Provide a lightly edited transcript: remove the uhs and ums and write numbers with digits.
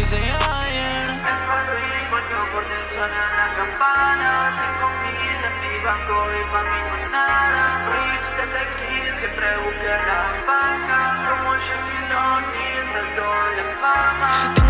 hice ayer. Entro al ritmo, yo fuerte suena la campana. 5.000 en mi banco y pa' mí no es nada. Rich desde aquí, siempre busqué la paga. Como Shaquille O'Neal, salto en la fama.